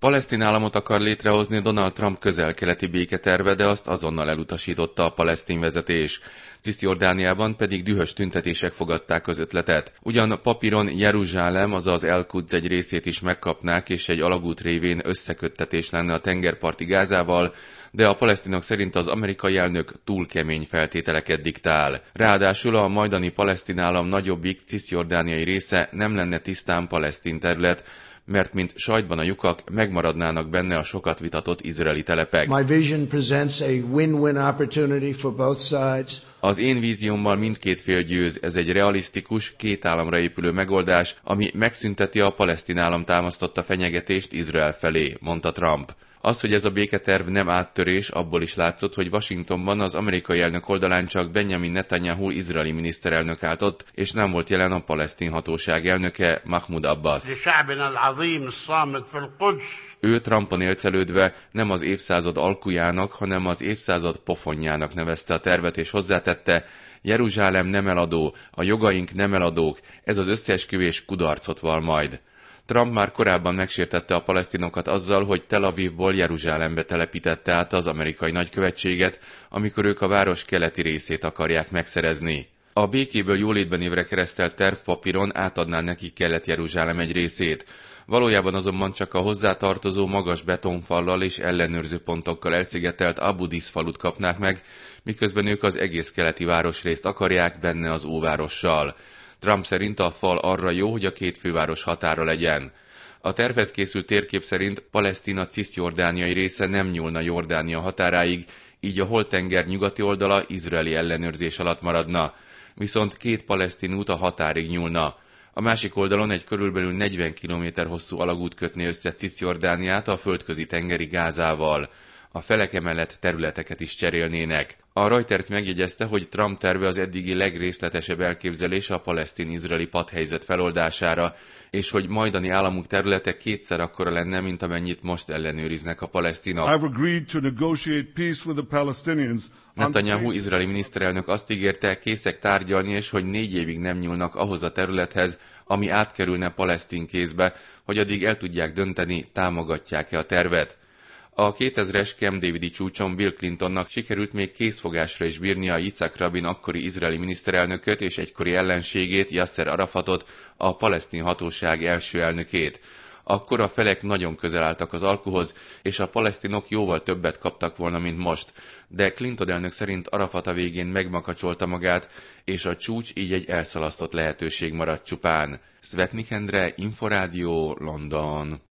Palesztin államot akar létrehozni Donald Trump közel-keleti béketerve, de azt azonnal elutasította a palesztin vezetés. Cisjordániában pedig dühös tüntetések fogadták az ötletet. Ugyan papíron Jeruzsálem, azaz El-Quds egy részét is megkapnák, és egy alagút révén összeköttetés lenne a tengerparti Gázával, de a palesztinok szerint az amerikai elnök túl kemény feltételeket diktál. Ráadásul a majdani palesztin állam nagyobbik cisjordániai része nem lenne tisztán palesztin terület, mert mint sajtban a lyukak, megmaradnának benne a sokat vitatott izraeli telepek. Az én víziómmal mindkét fél győz, ez egy realisztikus, két államra épülő megoldás, ami megszünteti a palesztin állam támasztotta fenyegetést Izrael felé, mondta Trump. Az, hogy ez a béketerv nem áttörés, abból is látszott, hogy Washingtonban az amerikai elnök oldalán csak Benjamin Netanyahu izraeli miniszterelnök állt ott, és nem volt jelen a palesztin hatóság elnöke, Mahmoud Abbas. Ő Trumpon élcelődve nem az évszázad alkujának, hanem az évszázad pofonjának nevezte a tervet, és hozzátette: Jeruzsálem nem eladó, a jogaink nem eladók, ez az összeesküvés kudarcot val majd. Trump már korábban megsértette a palesztinokat azzal, hogy Tel Avivból Jeruzsálembe telepítette át az amerikai nagykövetséget, amikor ők a város keleti részét akarják megszerezni. A békéből jólétben évre keresztelt tervpapíron átadná nekik Kelet-Jeruzsálem egy részét. Valójában azonban csak a hozzátartozó magas betonfallal és ellenőrző pontokkal elszigetelt Abu Dis falut kapnák meg, miközben ők az egész keleti városrészt akarják benne az óvárossal. Trump szerint a fal arra jó, hogy a két főváros határa legyen. A tervhez készült térkép szerint Palesztina cisjordániai része nem nyúlna Jordánia határáig, így a Holt-tenger nyugati oldala izraeli ellenőrzés alatt maradna, viszont két palesztin út a határig nyúlna. A másik oldalon egy körülbelül 40 km hosszú alagút kötné össze Cisjordániát a földközi tengeri Gázával. A felek emellett területeket is cserélnének. A Reuters megjegyezte, hogy Trump terve az eddigi legrészletesebb elképzelés a palesztin-izraeli padhelyzet feloldására, és hogy majdani államuk területe kétszer akkora lenne, mint amennyit most ellenőriznek a palesztinok. Netanyahu izraeli miniszterelnök azt ígérte, készek tárgyalni, és hogy 4 évig nem nyúlnak ahhoz a területhez, ami átkerülne palesztin kézbe, hogy addig el tudják dönteni, támogatják-e a tervet. A 2000-es Camp Davidi csúcson Bill Clintonnak sikerült még készfogásra is bírnia Yitzhak Rabin akkori izraeli miniszterelnököt és egykori ellenségét, Yasser Arafatot, a palesztin hatóság első elnökét. Akkor a felek nagyon közel álltak az alkuhoz, és a palesztinok jóval többet kaptak volna, mint most. De Clinton elnök szerint Arafat a végén megmakacsolta magát, és a csúcs így egy elszalasztott lehetőség maradt csupán. Szvetnik Endre, Inforádió, London.